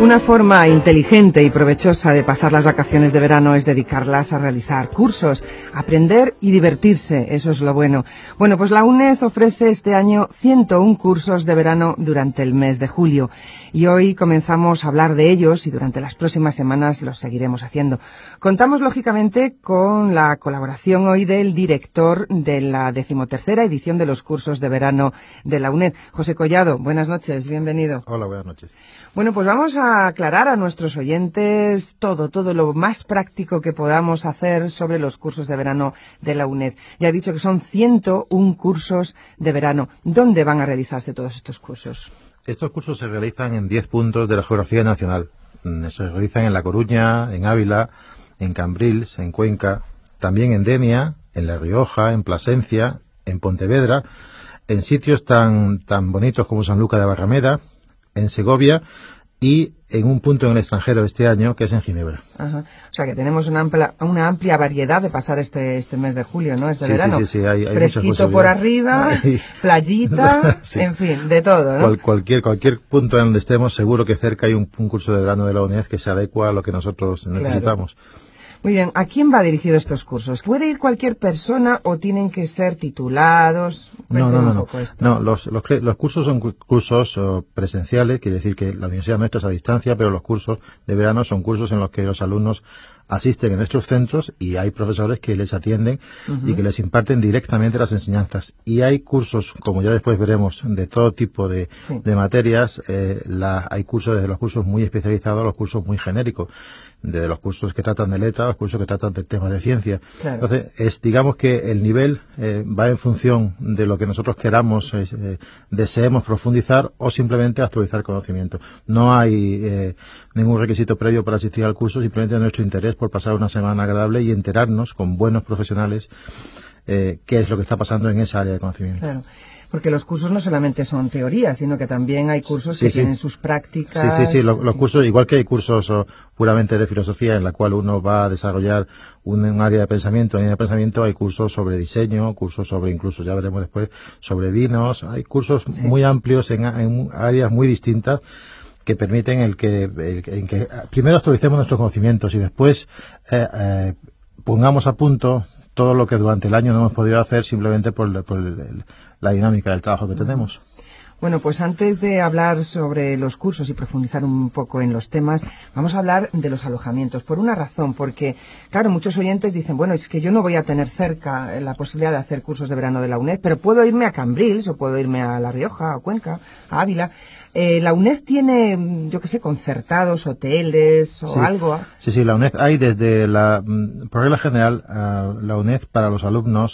Una forma inteligente y provechosa de pasar las vacaciones de verano es dedicarlas a realizar cursos, aprender y divertirse, eso es lo bueno. Bueno, pues la UNED ofrece este año 101 cursos de verano durante el mes de julio y hoy comenzamos a hablar de ellos y durante las próximas semanas los seguiremos haciendo. Contamos lógicamente con la colaboración hoy del director de la 13ª edición de los cursos de verano de la UNED, José Collado. Buenas noches, bienvenido. Hola, buenas noches. Bueno, pues vamos a aclarar a nuestros oyentes todo lo más práctico que podamos hacer sobre los cursos de verano de la UNED. Ya he dicho que son 101 cursos de verano. ¿Dónde van a realizarse todos estos cursos? Estos cursos se realizan en 10 puntos de la geografía nacional. Se realizan en La Coruña, en Ávila, en Cambrils, en Cuenca, también en Denia, en La Rioja, en Plasencia, en Pontevedra, en sitios tan bonitos como Sanlúcar de Barrameda, en Segovia y en un punto en el extranjero este año, que es en Ginebra. Ajá. O sea que tenemos una amplia variedad de pasar este mes de julio, ¿no? Este verano. Sí, hay fresquito por arriba, playita, sí. En fin, de todo, ¿no? Cualquier punto en donde estemos, seguro que cerca hay un curso de verano de la UNED que se adecua a lo que nosotros necesitamos. Claro. Muy bien, ¿a quién va dirigido estos cursos? ¿Puede ir cualquier persona o tienen que ser titulados? No, los cursos son cursos presenciales, quiere decir que la universidad nuestra es a distancia, pero los cursos de verano son cursos en los que los alumnos asisten en nuestros centros y hay profesores que les atienden y que les imparten directamente las enseñanzas. Y hay cursos, como ya después veremos, de todo tipo de materias. Hay cursos, desde los cursos muy especializados a los cursos muy genéricos, desde los cursos que tratan de letra a los cursos que tratan de temas de ciencia. Claro. Entonces, digamos que el nivel va en función de lo que nosotros queramos, deseemos profundizar o simplemente actualizar conocimiento. No hay ningún requisito previo para asistir al curso, simplemente nuestro interés por pasar una semana agradable y enterarnos con buenos profesionales qué es lo que está pasando en esa área de conocimiento. Claro. Porque los cursos no solamente son teoría, sino que también hay cursos que tienen sus prácticas. Sí, los cursos, igual que hay cursos puramente de filosofía en la cual uno va a desarrollar un área de pensamiento, hay cursos sobre diseño, cursos sobre, incluso ya veremos después, sobre vinos. Hay cursos muy amplios en áreas muy distintas que permiten el que primero actualicemos nuestros conocimientos y después pongamos a punto todo lo que durante el año no hemos podido hacer simplemente por la dinámica del trabajo que tenemos. Bueno, pues antes de hablar sobre los cursos y profundizar un poco en los temas, vamos a hablar de los alojamientos. Por una razón, porque, claro, muchos oyentes dicen, bueno, es que yo no voy a tener cerca la posibilidad de hacer cursos de verano de la UNED, pero puedo irme a Cambrils o puedo irme a La Rioja, a Cuenca, a Ávila. ¿La UNED tiene, yo qué sé, concertados, hoteles o algo? Sí, la UNED hay desde por regla general, la UNED para los alumnos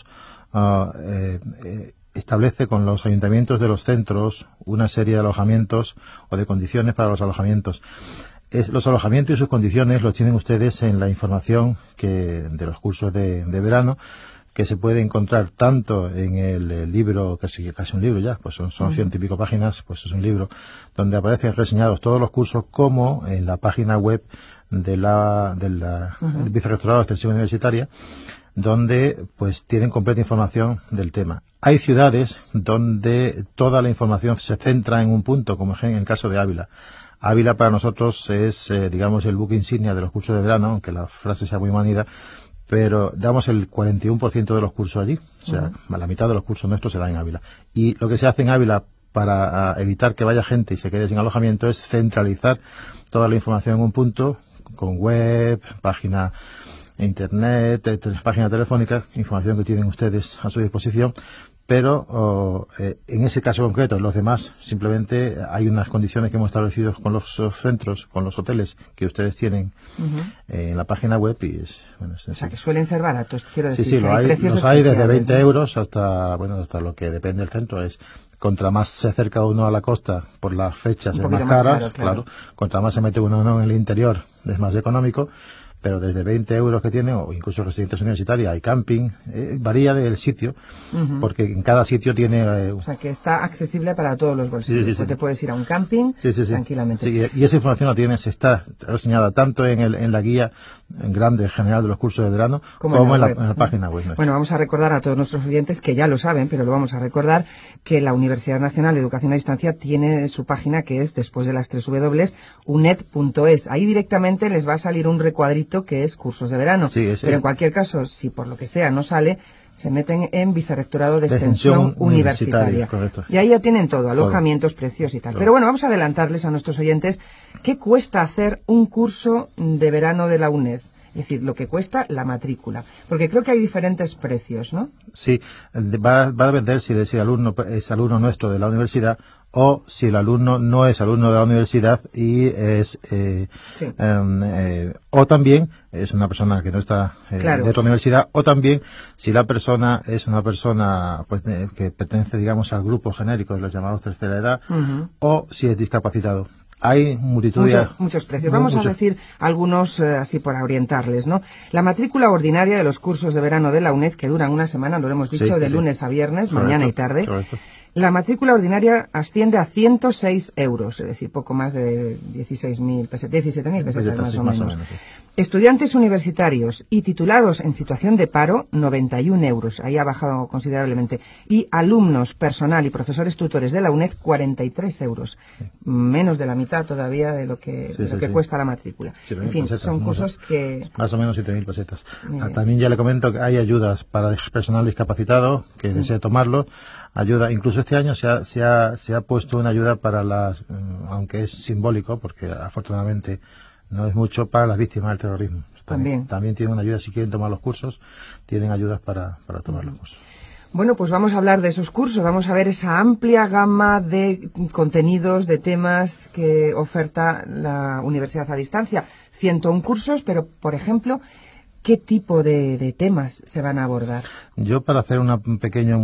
establece con los ayuntamientos de los centros una serie de alojamientos o de condiciones para los alojamientos. Los alojamientos y sus condiciones los tienen ustedes en la información de los cursos de verano, que se puede encontrar tanto en el libro, casi un libro ya, pues son 100 y pico páginas, pues es un libro, donde aparecen reseñados todos los cursos, como en la página web del Vicerrectorado de Extensión Universitaria, donde pues tienen completa información del tema. Hay ciudades donde toda la información se centra en un punto, como en el caso de Ávila. Ávila para nosotros es, digamos, el buque insignia de los cursos de verano, aunque la frase sea muy manida, pero damos el 41% de los cursos allí, o sea, la mitad de los cursos nuestros se dan en Ávila. Y lo que se hace en Ávila para evitar que vaya gente y se quede sin alojamiento es centralizar toda la información en un punto, con web, página internet, página telefónica, información que tienen ustedes a su disposición, pero en ese caso concreto, los demás, simplemente hay unas condiciones que hemos establecido con los centros, con los hoteles que ustedes tienen en la página web y o sea, que suelen ser baratos, quiero decir. Sí, los hay desde 20 euros hasta lo que depende del centro. Contra más se acerca uno a la costa por las fechas es más caras, claro. Contra más se mete uno en el interior es más económico. pero desde 20 euros que tienen, o incluso residencias universitarias, hay camping, varía del sitio, porque en cada sitio tiene... O sea, que está accesible para todos los bolsillos. Pues te puedes ir a un camping tranquilamente. Sí, y esa información la tienes, está reseñada tanto en la guía en grande general de los cursos de verano, como en la página web. Bueno, vamos a recordar a todos nuestros oyentes, que ya lo saben, pero lo vamos a recordar, que la Universidad Nacional de Educación a Distancia tiene su página, que es, después de las 3 W, uned.es. Ahí directamente les va a salir un recuadrito que es cursos de verano. Pero en cualquier caso, si por lo que sea no sale, se meten en Vicerrectorado de Extensión Universitaria. Correcto. Y ahí ya tienen todo, alojamientos, precios y tal. Pero bueno, vamos a adelantarles a nuestros oyentes qué cuesta hacer un curso de verano de la UNED. Es decir, lo que cuesta la matrícula. Porque creo que hay diferentes precios, ¿no? Sí, va a depender si el alumno es alumno nuestro de la universidad o si el alumno no es alumno de la universidad y es o también es una persona que no está de otra universidad, o también si la persona es una persona pues que pertenece, digamos, al grupo genérico de los llamados tercera edad, o si es discapacitado. Hay multitud de... Muchos precios. Vamos a decir algunos así para orientarles, ¿no? La matrícula ordinaria de los cursos de verano de la UNED, que duran una semana, lo hemos dicho, de lunes a viernes, mañana y tarde. Correcto. La matrícula ordinaria asciende a 106 euros, es decir, poco más de 17.000 pesetas más o menos. Sí. Estudiantes universitarios y titulados en situación de paro, 91 euros. Ahí ha bajado considerablemente. Y alumnos, personal y profesores tutores de la UNED, 43 euros. Sí. Menos de la mitad todavía de lo que cuesta la matrícula. En fin, pesetas, son cursos que... Más o menos 7.000 pesetas. También ya le comento que hay ayudas para personal discapacitado que desee tomarlo. Ayuda, incluso este año se ha puesto una ayuda para las, aunque es simbólico, porque afortunadamente no es mucho, para las víctimas del terrorismo. También tienen una ayuda, si quieren tomar los cursos, tienen ayudas para tomar los cursos. Bueno, pues vamos a hablar de esos cursos, vamos a ver esa amplia gama de contenidos, de temas que oferta la Universidad a Distancia. 101 cursos, pero, por ejemplo, ¿qué tipo de temas se van a abordar? Yo, para hacer un pequeño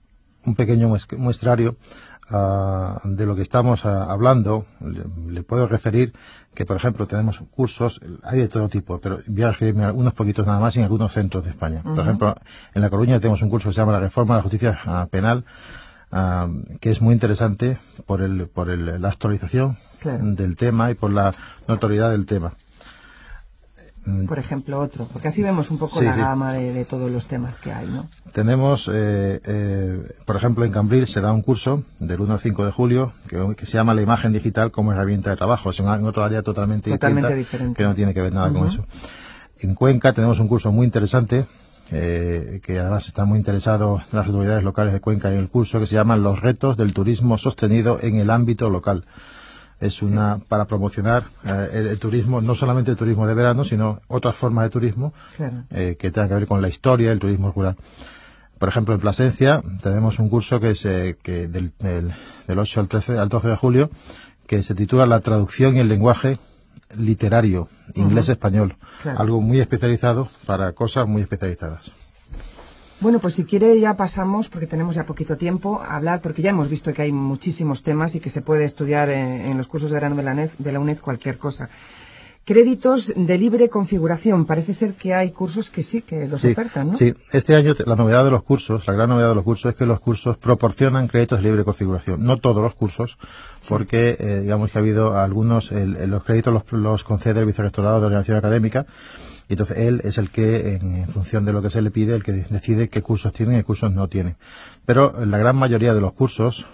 muestrario de lo que estamos hablando, le puedo referir que, por ejemplo, tenemos cursos, hay de todo tipo, pero voy a referirme a unos poquitos nada más en algunos centros de España. Por ejemplo, en La Coruña tenemos un curso que se llama La Reforma de la Justicia Penal, que es muy interesante por la actualización del tema y por la notoriedad del tema. Por ejemplo, otro, porque así vemos un poco la gama de todos los temas que hay, ¿no? Tenemos, por ejemplo, en Cambrils se da un curso del 1 al 5 de julio que se llama La imagen digital como herramienta de trabajo. Es en otro área totalmente diferente, que no tiene que ver nada con eso. En Cuenca tenemos un curso muy interesante, que además está muy interesado las autoridades locales de Cuenca en el curso, que se llama Los retos del turismo sostenido en el ámbito local. Es para promocionar el turismo, no solamente el turismo de verano, sino otras formas de turismo que tengan que ver con la historia, el turismo rural. Por ejemplo, en Plasencia tenemos un curso que es del 8 al 12 de julio, que se titula La traducción y el lenguaje literario, inglés-español. Algo muy especializado para cosas muy especializadas. Bueno, pues si quiere ya pasamos, porque tenemos ya poquito tiempo, a hablar, porque ya hemos visto que hay muchísimos temas y que se puede estudiar en los cursos de verano de la UNED cualquier cosa. Créditos de libre configuración. Parece ser que hay cursos que que los ofertan, ¿no? Sí, este año la novedad de los cursos, la gran novedad de los cursos es que los cursos proporcionan créditos de libre configuración. No todos los cursos, porque digamos que ha habido algunos, los créditos los concede el Vicerrectorado de Ordenación Académica. Y entonces él es el que, en función de lo que se le pide, el que decide qué cursos tienen y qué cursos no tienen. Pero la gran mayoría de los cursos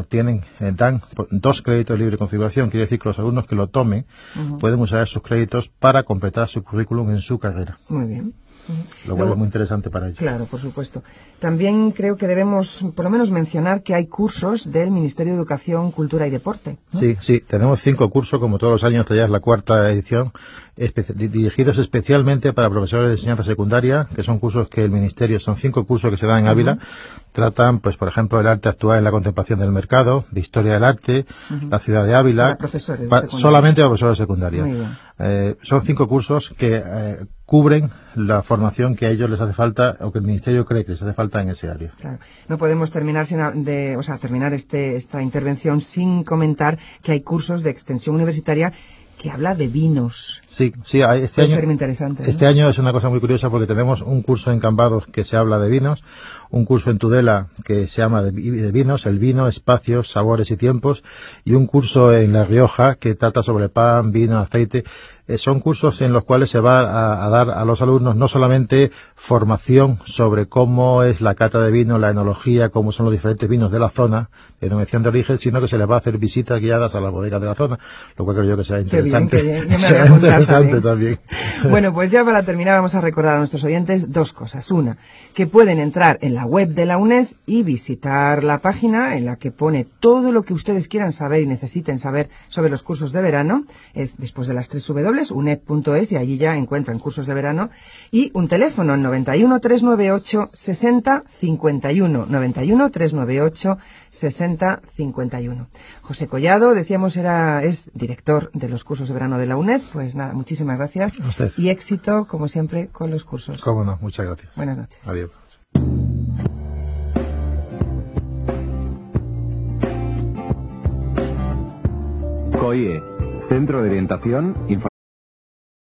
dan 2 créditos de libre configuración. Quiere decir que los alumnos que lo tomen pueden usar esos créditos para completar su currículum en su carrera. Muy bien. Lo cual es muy interesante para ellos. Claro, por supuesto. También creo que debemos, por lo menos, mencionar que hay cursos del Ministerio de Educación, Cultura y Deporte, ¿no? Sí, tenemos 5 cursos, como todos los años, esta ya es la 4ª edición, dirigidos especialmente para profesores de enseñanza secundaria, que son cursos que el Ministerio, son 5 cursos que se dan en Ávila, tratan, pues, por ejemplo, el arte actual en la contemplación del mercado, de historia del arte, la ciudad de Ávila, solamente para profesores de secundaria. Muy bien. Son 5 cursos que cubren la formación que a ellos les hace falta o que el Ministerio cree que les hace falta en ese área. Claro. No podemos terminar terminar esta intervención sin comentar que hay cursos de extensión universitaria que habla de vinos. Sí, Puede ser muy interesante, ¿no? Este año es una cosa muy curiosa porque tenemos un curso en Cambados que se habla de vinos, un curso en Tudela que se llama de vinos, el vino, espacios, sabores y tiempos, y un curso en La Rioja que trata sobre pan, vino, aceite. Son cursos en los cuales se va a dar a los alumnos no solamente formación sobre cómo es la cata de vino, la enología, cómo son los diferentes vinos de la zona, de denominación de origen, sino que se les va a hacer visitas guiadas a las bodegas de la zona, lo cual creo yo que será interesante. Qué bien. Yo me será voy a apuntar interesante también. Bueno, pues ya para terminar vamos a recordar a nuestros oyentes dos cosas. Una, que pueden entrar en la web de la UNED y visitar la página en la que pone todo lo que ustedes quieran saber y necesiten saber sobre los cursos de verano. Es después de las 3 W, uned.es, y allí ya encuentran cursos de verano. Y un teléfono, 91 398 60 51. 91 398 60 51. José Collado, decíamos, es director de los cursos de verano de la UNED. Pues nada, muchísimas gracias. A usted. Y éxito, como siempre, con los cursos. Cómo no, muchas gracias. Buenas noches. Adiós. COIE, Centro de Orientación,